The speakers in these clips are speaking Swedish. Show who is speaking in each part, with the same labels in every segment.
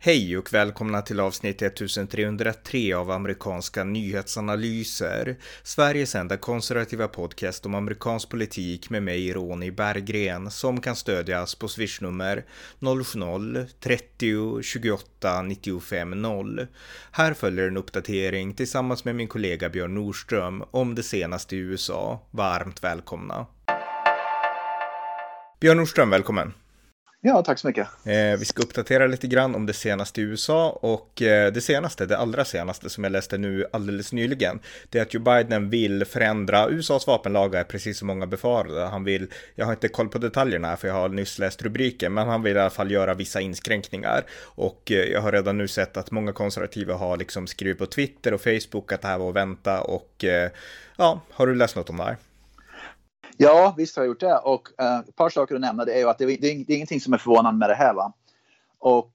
Speaker 1: Hej och välkomna till avsnitt 1303 av amerikanska nyhetsanalyser. Sveriges enda konservativa podcast om amerikansk politik med mig, Ronny Berggren, som kan stödjas på swishnummer 070-30 28 95 0. Här följer en uppdatering tillsammans med min kollega Björn Nordström om det senaste i USA. Varmt välkomna. Björn Nordström, välkommen.
Speaker 2: Ja, tack så mycket.
Speaker 1: Vi ska uppdatera lite grann om det senaste i USA och det allra senaste som jag läste nu alldeles nyligen, det är att Joe Biden vill förändra USAs vapenlagar precis som många befarade. Jag har inte koll på detaljerna för jag har nyss läst rubriken, men han vill i alla fall göra vissa inskränkningar och jag har redan nu sett att många konservativa har liksom skrivit på Twitter och Facebook att det här var att vänta och har du läst något om det här?
Speaker 2: Ja, visst har jag gjort det. Och ett par saker att nämna, det är ju att det är ingenting som är förvånande med det här, va? Och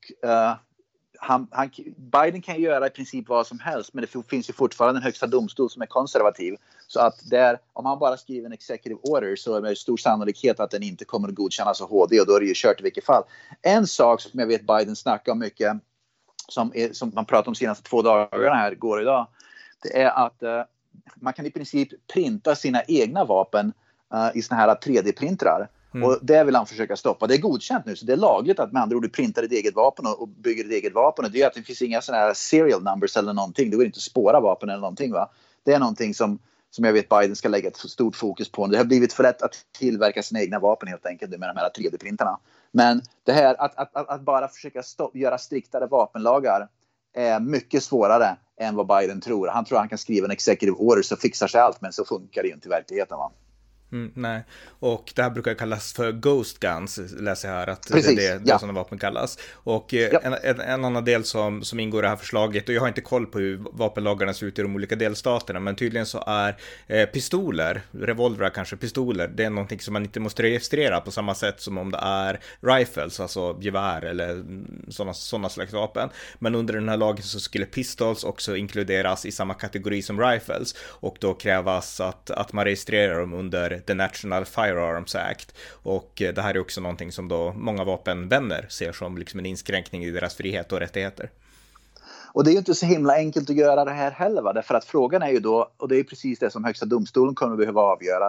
Speaker 2: Biden kan ju göra i princip vad som helst, men det finns ju fortfarande en högsta domstol som är konservativ. Så att om han bara skriver en executive order så är det stor sannolikhet att den inte kommer att godkännas av HD, och då är det ju kört i vilket fall. En sak som jag vet Biden snackar om mycket, som man pratar om de senaste 2 dagarna här, går idag, det är att man kan i princip printa sina egna vapen i såna här 3D-printrar. Och det vill han försöka stoppa. Det är godkänt nu, så det är lagligt att med andra ord du printar ett eget vapen och bygger ett eget vapen. Och det är att det finns inga såna här serial numbers eller någonting. Det går inte att spåra vapen eller någonting, va? Det är någonting som jag vet Biden ska lägga ett stort fokus på. Det har blivit för lätt att tillverka sina egna vapen helt enkelt med de här 3D-printarna. Men det här att bara försöka göra striktare vapenlagar är mycket svårare än vad Biden tror. Han tror han kan skriva en executive order så fixar sig allt, men så funkar det ju inte i verkligheten, va?
Speaker 1: Nej, och det här brukar kallas för ghost guns, läser jag här att
Speaker 2: precis,
Speaker 1: det är sådana vapen kallas. Och en annan del som ingår i det här förslaget, och jag har inte koll på hur vapenlagarna ser ut i de olika delstaterna, men tydligen så är pistoler, revolvrar kanske, pistoler, det är någonting som man inte måste registrera på samma sätt som om det är rifles, alltså gevär eller sådana slags vapen. Men under den här lagen så skulle pistols också inkluderas i samma kategori som rifles, och då krävas att man registrerar dem under The National Firearms Act, och det här är också någonting som då många vapenvänner ser som liksom en inskränkning i deras frihet och rättigheter.
Speaker 2: Och det är ju inte så himla enkelt att göra det här heller, va? Därför att frågan är ju då, och det är precis det som högsta domstolen kommer att behöva avgöra,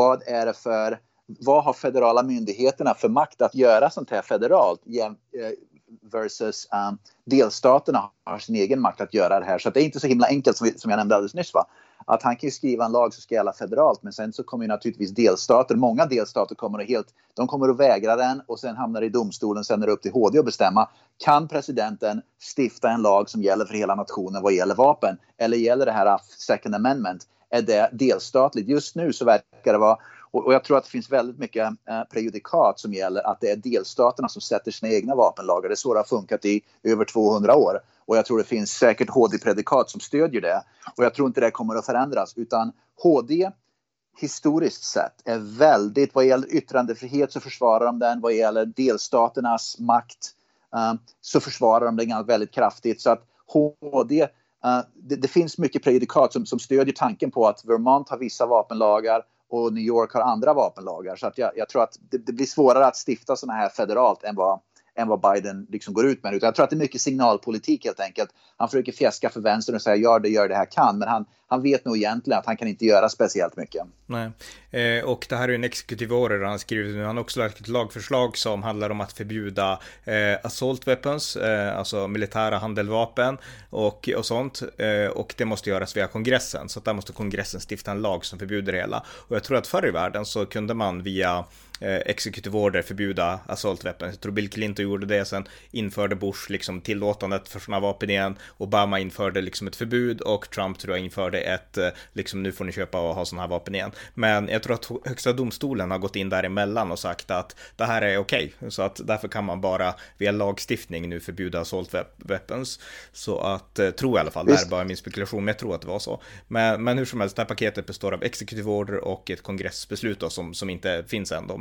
Speaker 2: vad har federala myndigheterna för makt att göra sånt här federalt versus delstaterna har sin egen makt att göra det här. Så det är inte så himla enkelt som jag nämnde alldeles nyss, va? Att han kan ju skriva en lag som ska gälla federalt, men sen så kommer ju naturligtvis många delstater kommer att vägra den, och sen hamnar det i domstolen, sen är det upp till HD att bestämma. Kan presidenten stifta en lag som gäller för hela nationen vad gäller vapen? Eller gäller det här Second Amendment? Är det delstatligt? Just nu så verkar det vara, och jag tror att det finns väldigt mycket prejudikat som gäller att det är delstaterna som sätter sina egna vapenlagar. Det är så det har funkat i över 200 år. Och jag tror det finns säkert HD-predikat som stödjer det. Och jag tror inte det kommer att förändras. Utan HD historiskt sett är väldigt, vad gäller yttrandefrihet så försvarar de den. Vad gäller delstaternas makt så försvarar de den väldigt kraftigt. Så att HD, det finns mycket prejudikat som stödjer tanken på att Vermont har vissa vapenlagar och New York har andra vapenlagar. Så att jag tror att det blir svårare att stifta sådana här federalt än vad Biden liksom går ut med. Utan jag tror att det är mycket signalpolitik helt enkelt. Han försöker fjäska för vänster och säga gör det här kan. Men han vet nog egentligen att han kan inte göra speciellt mycket.
Speaker 1: Nej, och det här är en executive order han skrivit nu. Han har också lagt ett lagförslag som handlar om att förbjuda assault weapons, alltså militära handeldvapen och sånt. Och det måste göras via kongressen. Så att där måste kongressen stifta en lag som förbjuder det hela. Och jag tror att förr i världen så kunde man via executive order förbjuda assault weapons. Jag tror Bill Clinton gjorde det, sen införde Bush liksom tillåtandet för såna vapen igen, Obama införde liksom ett förbud, och Trump tror jag införde ett liksom nu får ni köpa och ha såna här vapen igen. Men jag tror att högsta domstolen har gått in däremellan och sagt att det här är okej. Så att därför kan man bara via lagstiftning nu förbjuda assault weapons. Så att, tror jag i alla fall, det här är bara min spekulation, men jag tror att det var så. Men hur som helst, det här paketet består av executive order och ett kongressbeslut då, som inte finns än då.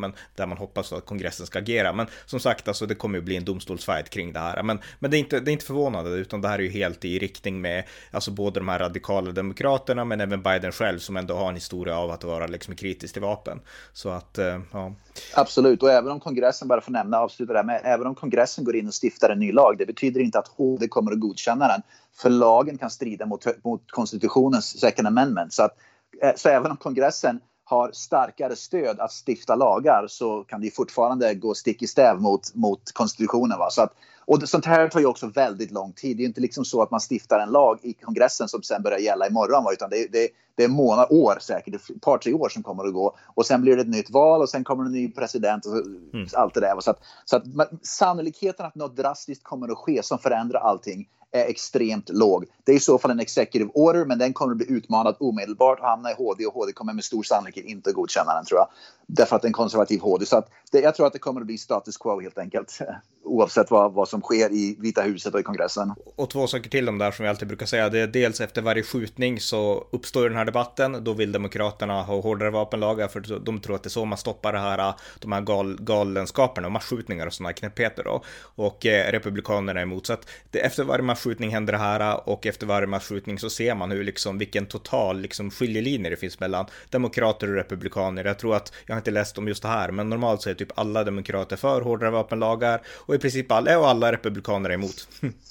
Speaker 1: men där man hoppas att kongressen ska agera. Men som sagt, alltså det kommer ju bli en domstolsfight kring det här. Men det är inte förvånande, utan det här är ju helt i riktning med alltså både de här radikala demokraterna men även Biden själv, som ändå har en historia av att vara liksom kritisk till vapen. Så att, ja.
Speaker 2: Absolut, och även om kongressen, bara för att avsluta det här med, även om kongressen går in och stiftar en ny lag, det betyder inte att HD kommer att godkänna den, för lagen kan strida mot konstitutionens second amendment. Så även om kongressen har starkare stöd att stifta lagar, så kan det fortfarande gå stick i stäv mot konstitutionen. Va? Och sånt här tar ju också väldigt lång tid. Det är inte liksom så att man stiftar en lag i kongressen som sen börjar gälla imorgon. Va? Utan det är månader, år säkert, ett par, 3 år som kommer att gå. Och sen blir det ett nytt val och sen kommer en ny president och allt det där. Va? Så att sannolikheten att något drastiskt kommer att ske som förändrar allting är extremt låg. Det är i så fall en executive order, men den kommer att bli utmanad omedelbart och hamna i HD, och HD kommer med stor sannolikhet inte godkänna den, tror jag. Därför att det är en konservativ HD. Så att jag tror att det kommer att bli status quo helt enkelt, oavsett vad som sker i Vita huset och i kongressen.
Speaker 1: Och 2 saker till om det här som vi alltid brukar säga. Det är dels efter varje skjutning så uppstår den här debatten. Då vill demokraterna ha hårdare vapenlagar, för de tror att det är så man stoppar de här galenskaperna och massskjutningar och sådana knäppheter då. Och republikanerna är emot. Så att efter varje massskjutning händer det här, och efter varje massskjutning så ser man hur liksom vilken total liksom skiljelinjer det finns mellan demokrater och republikaner. Jag tror att, jag har inte läst om just det här, men normalt så är typ alla demokrater för hårdare vapenlagar och i princip alla republikaner är emot.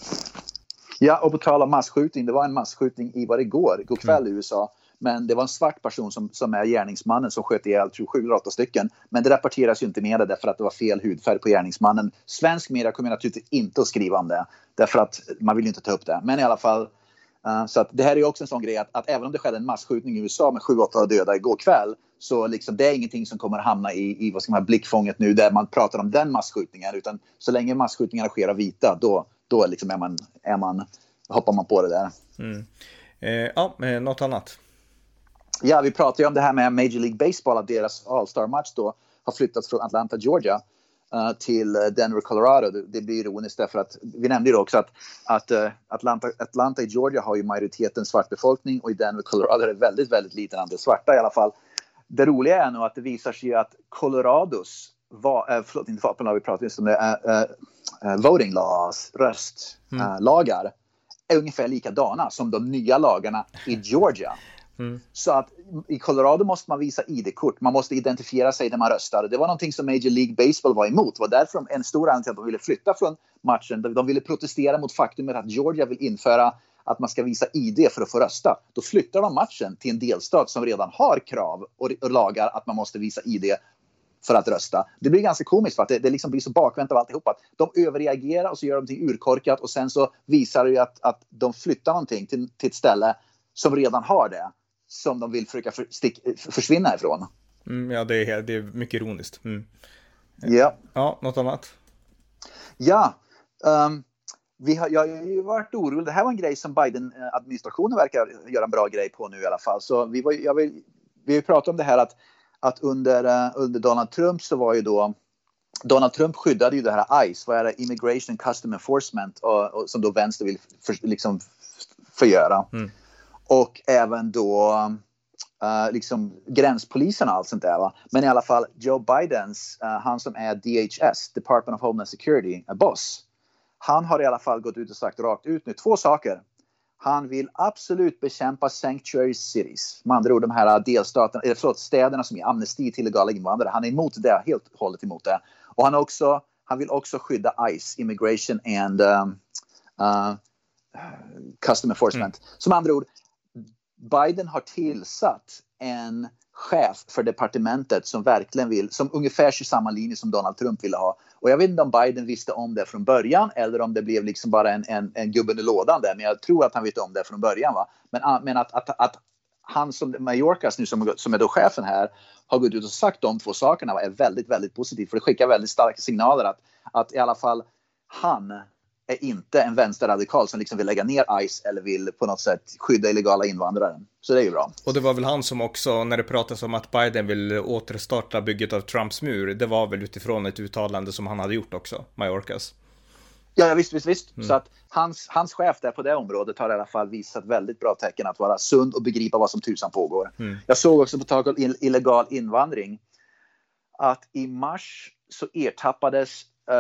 Speaker 2: Ja, och på tal om masskjutning, det var en masskjutning igår kväll i USA. Men det var en svart person som är gärningsmannen som sköt ihjäl 7 eller 8 stycken. Men det rapporteras ju inte med det därför att det var fel hudfärg på gärningsmannen. Svensk media kommer naturligtvis inte att skriva om det, därför att man vill ju inte ta upp det. Men i alla fall, så att det här är också en sån grej att även om det skedde en masskjutning i USA med 7-8 döda igår kväll, så liksom, det är ingenting som kommer hamna i vad ska man, blickfånget nu där man pratar om den masskjutningen, utan så länge masskjutningarna sker av vita, då liksom hoppar man på det där.
Speaker 1: Något annat?
Speaker 2: Ja, vi pratade ju om det här med Major League Baseball, att deras All-Star-match då har flyttats från Atlanta, Georgia till Denver, Colorado. Det blir ironiskt därför att vi nämnde ju också att Atlanta i Georgia har ju majoriteten svart befolkning, och i Denver, Colorado är det väldigt, väldigt liten andel svarta i alla fall. Det roliga är nog att det visar sig att Colorados inte vapenlag, vi pratar just om det, voting laws, röstlagar är ungefär likadana som de nya lagarna i Georgia. Så att i Colorado måste man visa ID-kort. Man måste identifiera sig när man röstar. Det var någonting som Major League Baseball var emot. Det var därför en stor anledning till att de ville flytta från matchen. De ville protestera mot faktumet att Georgia vill införa att man ska visa ID för att få rösta. Då flyttar de matchen till en delstat som redan har krav och lagar att man måste visa ID för att rösta. Det blir ganska komiskt för att det liksom blir så bakvänt av alltihop. Att de överreagerar och så gör de någonting urkorkat, och sen så visar det ju att de flyttar någonting till ett ställe som redan har det, som de vill försöka försvinna ifrån.
Speaker 1: Ja, det är mycket ironiskt.
Speaker 2: Ja.
Speaker 1: Ja, något annat?
Speaker 2: Ja, jag har ju varit orolig. Det här var en grej som Biden-administrationen verkar göra en bra grej på nu i alla fall. Så vi har pratat om det här att under Donald Trump så var ju då Donald Trump skyddade ju det här ICE, vad är det? Immigration Custom Enforcement, och som då vänster vill förgöra. Och även då liksom gränspolisen och allt sånt där. Va? Men i alla fall Joe Bidens, han som är DHS, Department of Homeland Security, boss. Han har i alla fall gått ut och sagt rakt ut nu 2 saker. Han vill absolut bekämpa sanctuary cities. Med andra ord de här städerna som är amnesti till illegala invandrare. Han är emot det, helt hållet emot det. Och han vill också skydda ICE, Immigration and Custom Enforcement. Som andra ord, Biden har tillsatt en chef för departementet som verkligen vill, som ungefär kör samma linje som Donald Trump ville ha. Och jag vet inte om Biden visste om det från början eller om det blev liksom bara en gubben i lådan där. Men jag tror att han visste om det från början. Va? Men att han som Mayorkas nu som är då chefen här har gått ut och sagt de 2 sakerna är väldigt, väldigt positivt. För det skickar väldigt starka signaler att i alla fall han är inte en vänsterradikal som liksom vill lägga ner ICE eller vill på något sätt skydda illegala invandrare. Så det är ju bra.
Speaker 1: Och det var väl han som också, när det pratas om att Biden vill återstarta bygget av Trumps mur, det var väl utifrån ett uttalande som han hade gjort också, Mayorkas.
Speaker 2: Ja, visst. Så att hans chef där på det området har i alla fall visat väldigt bra tecken att vara sund och begripa vad som tusan pågår. Jag såg också på tal om illegal invandring att i mars så ertappades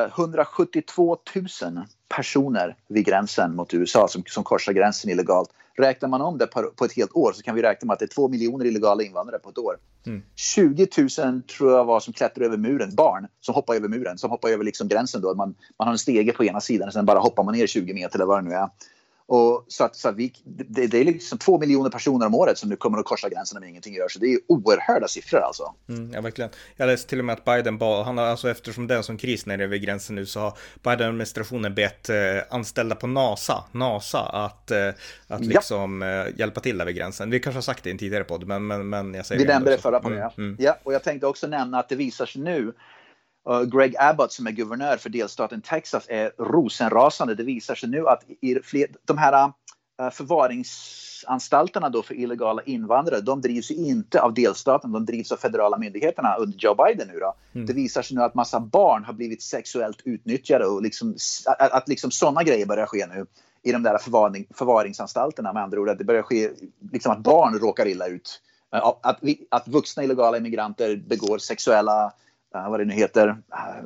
Speaker 2: 172 000 personer vid gränsen mot USA som korsar gränsen illegalt. Räknar man om det på ett helt år så kan vi räkna med att det är 2 miljoner illegala invandrare på ett år. 20 000 tror jag var som klättrar över muren, barn som hoppar över muren, som hoppar över liksom gränsen då. Man har en stege på ena sidan och sen bara hoppar man ner 20 meter eller vad det nu är. Och så att det är liksom 2 miljoner personer om året som nu kommer att korsa gränsen om ingenting gör. Så det är oerhörda siffror alltså.
Speaker 1: Ja, verkligen. Jag läste till och med att Biden han har alltså, eftersom det är en sån kris nere vid gränsen nu, så har Biden-administrationen bett anställda på NASA att liksom hjälpa till där vid gränsen. Vi kanske har sagt det i en tidigare podd, men jag säger
Speaker 2: vi nämnde det förra podden, ja. Och jag tänkte också nämna att det visar sig nu Greg Abbott som är guvernör för delstaten Texas är rosenrasande. Det visar sig nu att de här förvaringsanstalterna då för illegala invandrare, de drivs inte av delstaten, de drivs av federala myndigheterna under Joe Biden nu då. Det visar sig nu att massa barn har blivit sexuellt utnyttjade och att sådana grejer börjar ske nu i de där förvaringsanstalterna, med andra ord att det börjar ske liksom att barn råkar illa ut. Att vuxna illegala immigranter begår sexuella vad det nu heter,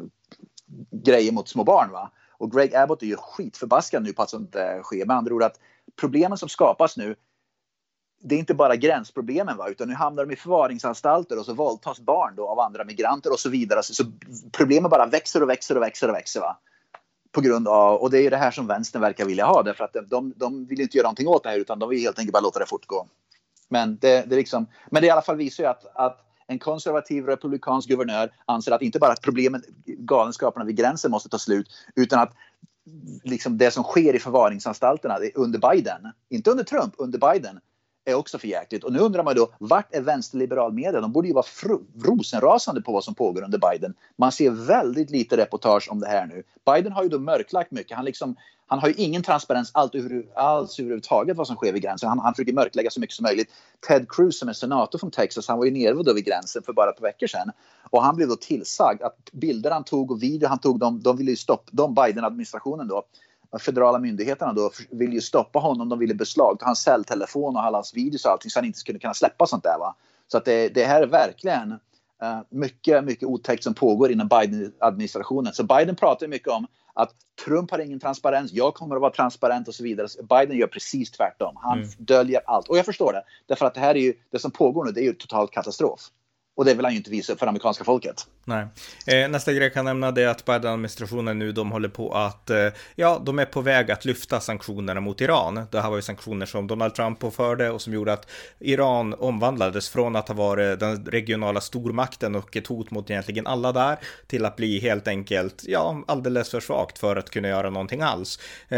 Speaker 2: grejer mot små barn, va? Och Greg Abbott är ju skitförbaskad nu på att sånt sker. Med andra ord att problemen som skapas nu, det är inte bara gränsproblemen, va? Utan nu hamnar de i förvaringsanstalter och så våldtas barn då av andra migranter och så vidare. Så problemen bara växer och växer, va? På grund av, och det är ju det här som vänstern verkar vilja ha, därför att de vill inte göra någonting åt det här, utan de vill helt enkelt bara låta det fortgå. Men det liksom, men det i alla fall visar ju att en konservativ republikansk guvernör anser att inte bara att problemen, galenskaperna vid gränsen måste ta slut, utan att liksom det som sker i förvaringsanstalterna under Biden, inte under Trump, under Biden, är också förjäkligt. Och nu undrar man då, vart är vänsterliberal media? De borde ju vara rosenrasande på vad som pågår under Biden. Man ser väldigt lite reportage om det här nu. Biden har ju då mörklagt mycket. Han har ju ingen transparens alls överhuvudtaget vad som sker vid gränsen. Han försöker mörklägga så mycket som möjligt. Ted Cruz som är senator från Texas, han var ju nere då vid gränsen för bara ett par veckor sedan. Och han blev då tillsagd att bilder han tog och video han tog, de ville ju stoppa, Biden-administrationen då, federala myndigheterna då vill ju stoppa honom, de ville beslagta hans celltelefon och alla hans videos och allting så han inte skulle kunna släppa sånt där, va. Så att det här är verkligen mycket, mycket otäckt som pågår inom Biden-administrationen. Så Biden pratar mycket om att Trump har ingen transparens, jag kommer att vara transparent och så vidare. Biden gör precis tvärtom. Han döljer allt. Och jag förstår det. Därför att det här är ju, det som pågår nu, det är ju totalt katastrof. Och det vill han ju inte visa för amerikanska folket.
Speaker 1: Nej. Nästa grej jag kan nämna det är att Biden-administrationen nu, de håller på att, de är på väg att lyfta sanktionerna mot Iran. Det här var ju sanktioner som Donald Trump påförde och som gjorde att Iran omvandlades från att ha varit den regionala stormakten och ett hot mot egentligen alla där till att bli helt enkelt, alldeles för svagt för att kunna göra någonting alls.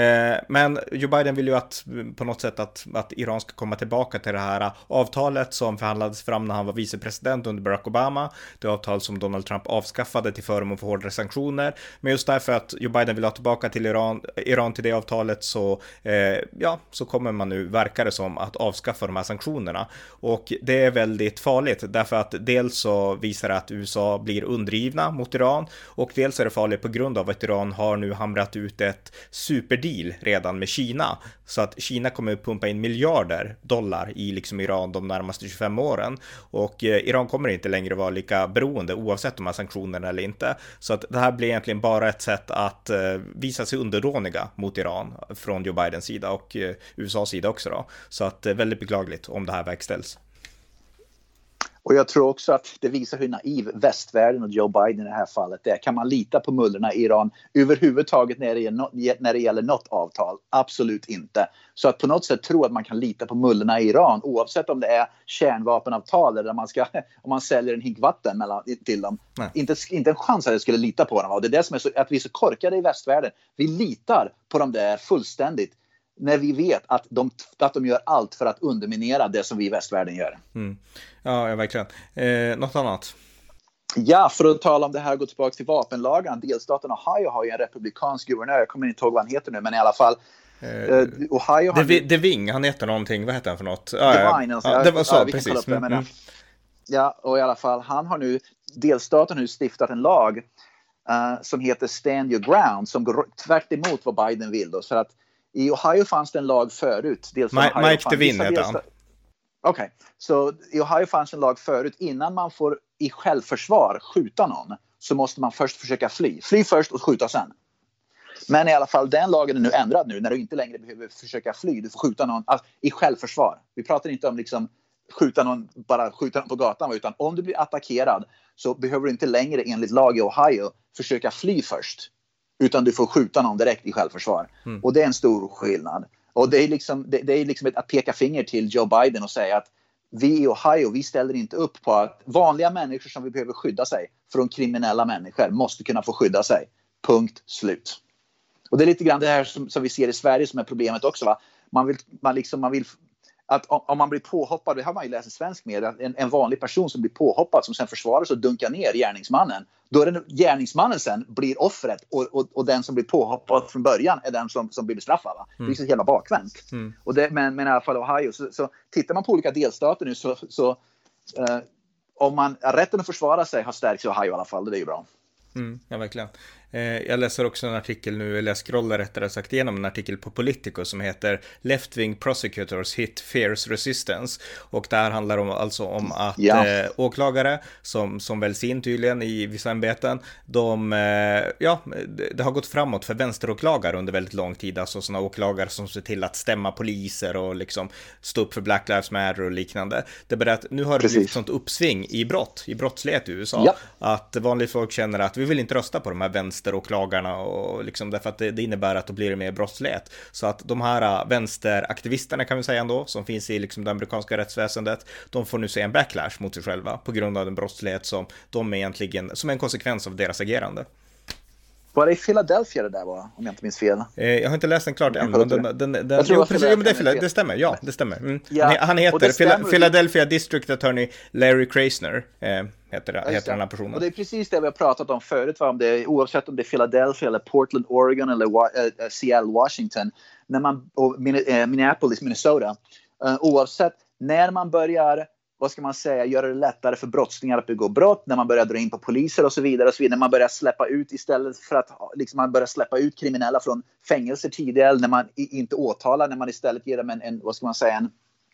Speaker 1: Men Joe Biden vill ju att på något sätt att Iran ska komma tillbaka till det här avtalet som förhandlades fram när han var vicepresident under Barack Obama, det avtal som Donald Trump avskaffade till förmån för hårdare sanktioner. Men just därför att Joe Biden vill ha tillbaka till Iran till det avtalet så kommer man nu, verkar det som, att avskaffa de här sanktionerna. Och det är väldigt farligt därför att dels så visar det att USA blir undergivna mot Iran och dels är det farligt på grund av att Iran har nu hamrat ut ett superdeal redan med Kina. Så att Kina kommer att pumpa in miljarder dollar i liksom Iran de närmaste 25 åren. Och Iran kommer inte längre vara lika beroende oavsett de här sanktionerna eller inte. Så att det här blir egentligen bara ett sätt att visa sig underdåniga mot Iran från Joe Bidens sida och USAs sida också då. Så att det är väldigt beklagligt om det här verkställs.
Speaker 2: Och jag tror också att det visar hur naiv västvärlden och Joe Biden i det här fallet är. Kan man lita på mullorna i Iran överhuvudtaget när det gäller något avtal? Absolut inte. Så att på något sätt tro att man kan lita på mullorna i Iran oavsett om det är kärnvapenavtal eller om man säljer en hink vatten till dem. Inte en chans att jag skulle lita på dem. Och det är det som är så, att vi är så korkade i västvärlden. Vi litar på dem där fullständigt. När vi vet att de gör allt för att underminera det som vi i västvärlden gör.
Speaker 1: Ja, verkligen. Något annat?
Speaker 2: Ja, för att tala om det här, gå tillbaka till vapenlagen. Delstaten Ohio har ju en republikansk guvernör. Jag kommer inte ihåg vad han heter nu, men i alla fall.
Speaker 1: Ohio DeWine, han heter någonting. Vad heter han för något?
Speaker 2: DeWine.
Speaker 1: Det var så, precis.
Speaker 2: Ja, och i alla fall, delstaten har nu stiftat en lag som heter Stand Your Ground, som går tvärt emot vad Biden vill då. Så att i Ohio fanns det en lag förut.
Speaker 1: Mike DeWine heter han.
Speaker 2: Okej, så i Ohio fanns en lag förut innan man får i självförsvar skjuta någon så måste man först försöka fly. Fly först och skjuta sen. Men i alla fall, den lagen är nu ändrad nu när du inte längre behöver försöka fly. Du får skjuta någon i självförsvar. Vi pratar inte om liksom bara skjuta någon på gatan, utan om du blir attackerad så behöver du inte längre enligt lag i Ohio försöka fly först. Utan du får skjuta någon direkt i självförsvar. Och det är en stor skillnad. Och det är liksom att peka finger till Joe Biden och säga att vi i Ohio, vi ställer inte upp på att vanliga människor som vi behöver skydda sig från kriminella människor måste kunna få skydda sig. Punkt slut. Och det är lite grann det här som vi ser i Sverige som är problemet också. Va? Man vill att om man blir påhoppad, det har man ju läst i svensk media, en vanlig person som blir påhoppad som sen försvaras och dunkar ner gärningsmannen. Då är det gärningsmannen sen blir offret och den som blir påhoppad från början är den som blir bestraffad. Va? Det är så hela bakvänt. Och men i alla fall Ohio, så tittar man på olika delstater nu så om man rätten att försvara sig har stärkts i Ohio i alla fall, det är ju bra.
Speaker 1: Ja, verkligen. Jag läser också en artikel nu, eller jag scrollar rättare sagt igenom en artikel på Politico som heter Left-wing prosecutors hit fierce resistance, och där handlar det alltså om att åklagare som väljs in tydligen i vissa ämbeten, det har gått framåt för vänsteråklagare under väldigt lång tid, alltså sådana åklagare som ser till att stämma poliser och liksom stå upp för Black Lives Matter och liknande. Det är att nu har det blivit sånt uppsving i brottslighet i USA, att vanligt folk känner att vi vill inte rösta på de här vänsteråklagarna, och liksom därför att det innebär att då blir det mer brottslighet. Så att de här vänsteraktivisterna, kan vi säga ändå, som finns i liksom det amerikanska rättsväsendet, de får nu se en backlash mot sig själva på grund av den brottslighet som de egentligen, som är en konsekvens av deras agerande.
Speaker 2: Var det i Philadelphia det där var, om jag inte minns fel?
Speaker 1: Jag har inte läst den klart än, men det stämmer. Ja, det stämmer. Han heter Philadelphia District Attorney Larry Krasner, heter den här personen.
Speaker 2: Och det är precis det vi har pratat om förut, oavsett om det är Philadelphia eller Portland, Oregon eller Seattle, Washington, och Minneapolis, Minnesota. Oavsett, när man börjar, vad ska man säga, göra det lättare för brottslingar att begå brott, när man börjar dra in på poliser och så vidare, när man börjar släppa ut, istället för att liksom, man börjar släppa ut kriminella från fängelser tidigare, när man inte åtalar, när man istället ger dem vad ska man säga,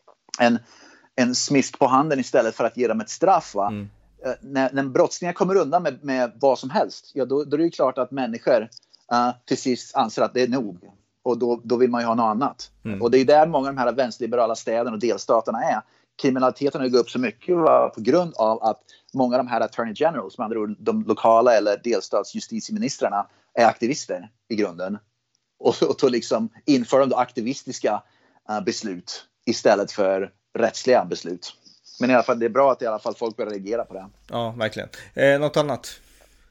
Speaker 2: en smist på handen istället för att ge dem ett straff, va? När brottslingar kommer undan med vad som helst, då är det ju klart att människor till sist anser att det är nog, och då vill man ju ha något annat. Och det är där många av de här vänsterliberala städerna och delstaterna är. Kriminaliteten har gått upp så mycket på grund av att många av de här attorney generals, med andra ord de lokala eller delstatsjustitieministrarna, är aktivister i grunden. Och så liksom inför de aktivistiska beslut istället för rättsliga beslut. Men i alla fall, det är bra att i alla fall folk börjar reagera på det.
Speaker 1: Ja, verkligen. Något annat?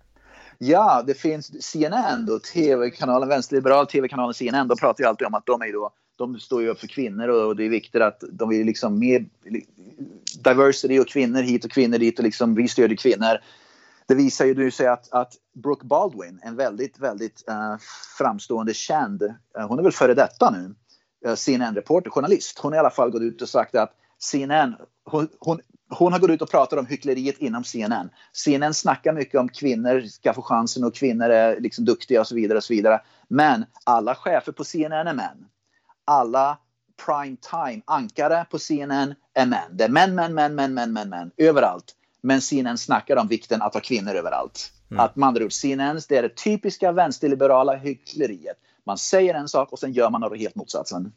Speaker 2: Ja, det finns CNN då, tv-kanalen, vänsterliberal tv-kanalen CNN, de pratar ju alltid om att de står ju upp för kvinnor, och det är viktigt att de vill liksom mer diversity och kvinnor hit och kvinnor dit, och liksom vi stödjer kvinnor. Det visar ju du säger att Brooke Baldwin, en väldigt, väldigt framstående känd, hon är väl före detta nu, CNN-reporter, journalist. Hon har i alla fall gått ut och sagt att CNN, hon har gått ut och pratat om hyckleriet inom CNN. CNN snackar mycket om kvinnor ska få chansen och kvinnor är liksom duktiga och så vidare och så vidare. Men alla chefer på CNN är män. Alla prime time ankare på CNN är män. Det är män överallt. Men CNN snackar om vikten att ha kvinnor överallt. Att man drar ut CNN, det är det typiska vänsterliberala hyckleriet. Man säger en sak och sen gör man något helt motsatsen.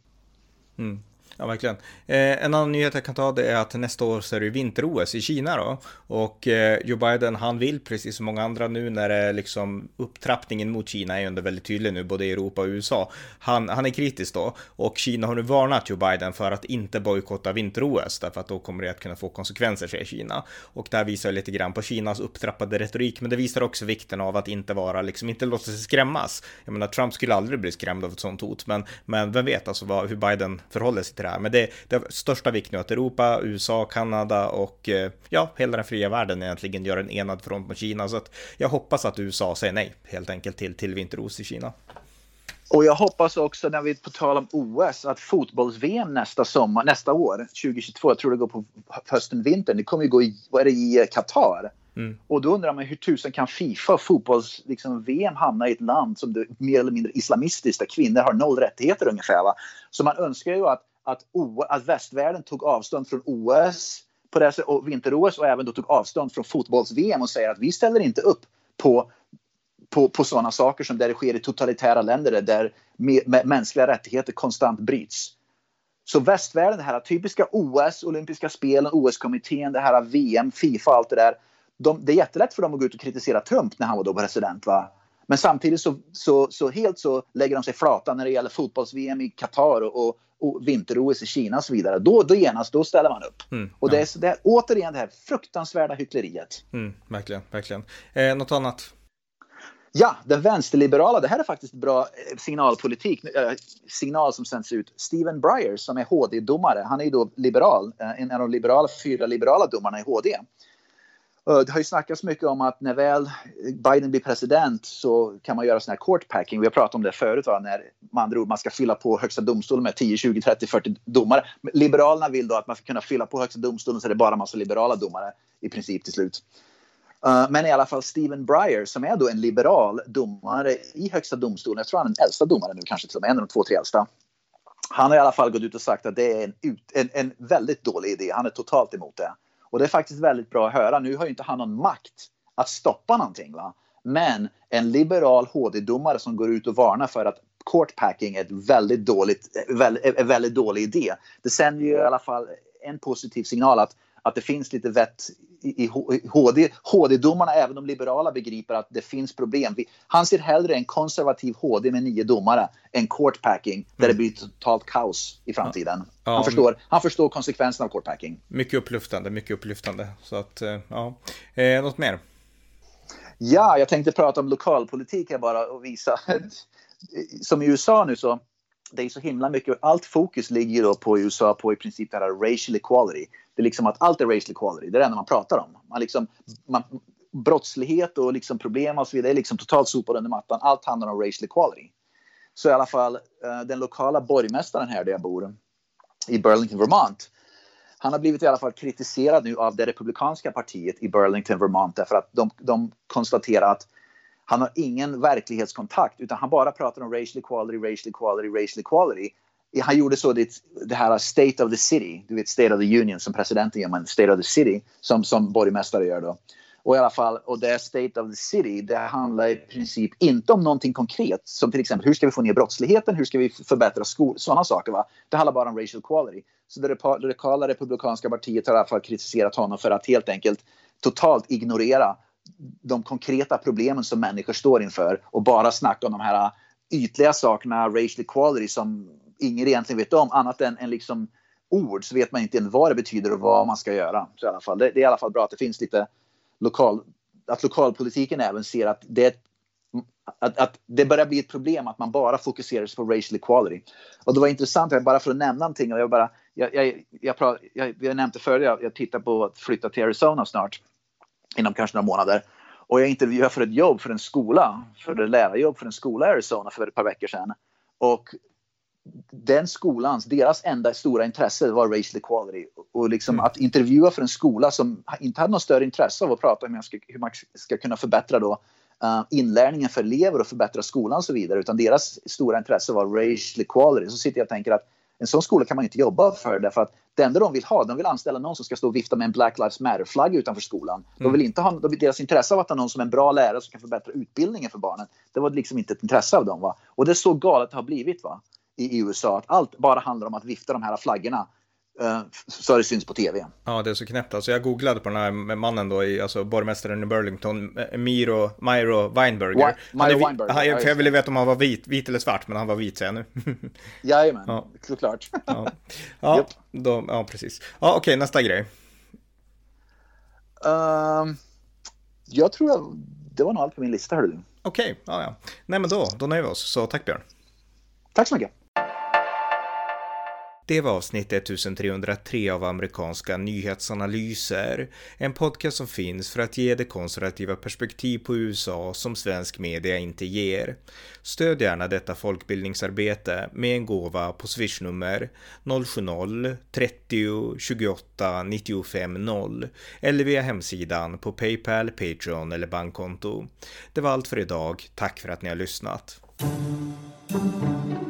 Speaker 1: Ja, verkligen. En annan nyhet jag kan ta, det är att nästa år så är det vinter-OS i Kina då. Och Joe Biden, han vill, precis som många andra nu, när det är liksom upptrappningen mot Kina är ju ändå väldigt tydlig nu, både i Europa och USA. Han är kritisk då, och Kina har nu varnat Joe Biden för att inte bojkotta vinter-OS, därför att då kommer det att kunna få konsekvenser, säger Kina. Och där visar lite grann på Kinas upptrappade retorik, men det visar också vikten av att inte vara, liksom inte låta sig skrämmas. Jag menar, Trump skulle aldrig bli skrämd av ett sånt hot, men vem vet alltså hur Biden förhåller sig till det här. Men det är största vikt nu att Europa, USA, Kanada och hela den fria världen egentligen gör en enad front mot Kina. Så att jag hoppas att USA säger nej helt enkelt till vinter-OS i Kina.
Speaker 2: Och jag hoppas också, när vi på tal om OS, att fotbolls-VM nästa år, 2022, jag tror det går på hösten-vintern, det kommer ju gå i Qatar. Och då undrar man hur tusen kan FIFA fotbolls VM hamna i ett land som det mer eller mindre islamistiskt, där kvinnor har 0 rättigheter ungefär, va? Så man önskar ju att västvärlden tog avstånd från OS, på det och vinter-OS och även då tog avstånd från fotbolls-VM och säger att vi ställer inte upp på sådana saker som där det sker i totalitära länder där mänskliga rättigheter konstant bryts. Så västvärlden, det här typiska OS, olympiska spelen, OS-kommittén, det här VM, FIFA och allt det där. Det är jättelätt för dem att gå ut och kritisera Trump när han var då president, va? Men samtidigt så lägger de sig flata när det gäller fotbolls-VM i Qatar och vinter-OS i Kina och så vidare. Då ställer man upp. Och det är återigen det här fruktansvärda hyckleriet.
Speaker 1: Verkligen. Något annat?
Speaker 2: Ja, den vänsterliberala, det här är faktiskt bra signalpolitik, signal som sänds ut. Stephen Breyer som är HD-domare, han är ju då liberal, en av de 4 liberala domarna i HD. Det har ju snackats mycket om att när väl Biden blir president så kan man göra sån här court packing. Vi har pratat om det förut, när man ska fylla på högsta domstolen med 10, 20, 30, 40 domare. Liberalerna vill då att man ska kunna fylla på högsta domstolen så det är bara massa liberala domare i princip till slut. Men i alla fall Stephen Breyer som är då en liberal domare i högsta domstolen. Jag tror han är den äldsta domaren nu, kanske till och med en av de 2-3 äldsta. Han har i alla fall gått ut och sagt att det är en väldigt dålig idé. Han är totalt emot det. Och det är faktiskt väldigt bra att höra. Nu har ju inte han någon makt att stoppa någonting, va? Men en liberal HD-domare som går ut och varnar för att court packing är en väldigt dålig idé. Det sänder ju i alla fall en positiv signal att det finns lite vett i HD-domarna, även de liberala begriper att det finns problem. Han ser hellre en konservativ HD med 9 domare än court packing där det blir totalt kaos i framtiden. Ja. Han förstår konsekvenserna av court packing.
Speaker 1: Mycket upplyftande. Så att, något mer?
Speaker 2: Ja, jag tänkte prata om lokalpolitik här bara och visa. Som i USA nu så det är så himla mycket, allt fokus ligger då på USA på i princip det här racial equality. Det är liksom att allt är racial equality, det är det enda man pratar om. Brottslighet och liksom problem och så vidare är liksom totalt sopad under mattan. Allt handlar om racial equality. Så i alla fall den lokala borgmästaren här där jag bor i Burlington, Vermont, han har blivit i alla fall kritiserad nu av det republikanska partiet i Burlington, Vermont därför att de konstaterar att han har ingen verklighetskontakt utan han bara pratar om racial equality. Han gjorde så det här State of the City, du vet State of the Union som presidenten gör, men State of the City som borgmästare gör då. Och i alla fall, och det State of the City, det handlar i princip inte om någonting konkret som till exempel hur ska vi få ner brottsligheten, hur ska vi förbättra sådana saker, va? Det handlar bara om racial equality. Så det lokala republikanska partiet har i alla fall kritiserat honom för att helt enkelt totalt ignorera de konkreta problemen som människor står inför och bara snacka om de här ytliga sakerna, racial equality, som ingen egentligen vet om, annat än liksom ord, så vet man inte vad det betyder och vad man ska göra. Så i alla fall, det är i alla fall bra att det finns lite att lokalpolitiken även ser att det börjar bli ett problem att man bara fokuserar på racial equality. Och det var intressant, bara för att nämna någonting, och jag nämnde förut, jag tittar på att flytta till Arizona snart inom kanske några månader. Och jag intervjuade för ett jobb för en skola, för ett lärarjobb för en skola i Arizona för ett par veckor sedan. Och den skolans, deras enda stora intresse var racial equality. Och liksom att intervjua för en skola som inte hade något större intresse av att prata om hur man ska kunna förbättra då inlärningen för elever och förbättra skolan och så vidare. Utan deras stora intresse var racial equality. Så sitter jag och tänker att en sån skola kan man inte jobba för, därför att det enda de vill anställa någon som ska stå och vifta med en Black Lives Matter-flagg utanför skolan. De vill inte ha deras intresse av att ha någon som är en bra lärare som kan förbättra utbildningen för barnen. Det var liksom inte ett intresse av dem, va? Och det är så galet det har blivit, va? I USA, att allt bara handlar om att vifta de här flaggorna så det syns på tv.
Speaker 1: Ja, det är så knäppt. Alltså jag googlade på den här mannen då, alltså borgmästaren i Burlington, Miro Weinberger. Jag ville veta om han var vit eller svart, men han var vit, säger jag nu.
Speaker 2: Jajamän, ja. Såklart.
Speaker 1: Ja, precis. Ja, okej, nästa grej.
Speaker 2: Jag tror det var nog allt på min lista, hörde du.
Speaker 1: Okej, ja. Nej, men då nöjer vi oss. Så tack, Björn.
Speaker 2: Tack så mycket.
Speaker 1: Det var avsnitt 1303 av amerikanska nyhetsanalyser. En podcast som finns för att ge det konservativa perspektiv på USA som svensk media inte ger. Stöd gärna detta folkbildningsarbete med en gåva på Swish-nummer 070-30 28 95 0 eller via hemsidan på PayPal, Patreon eller bankkonto. Det var allt för idag. Tack för att ni har lyssnat.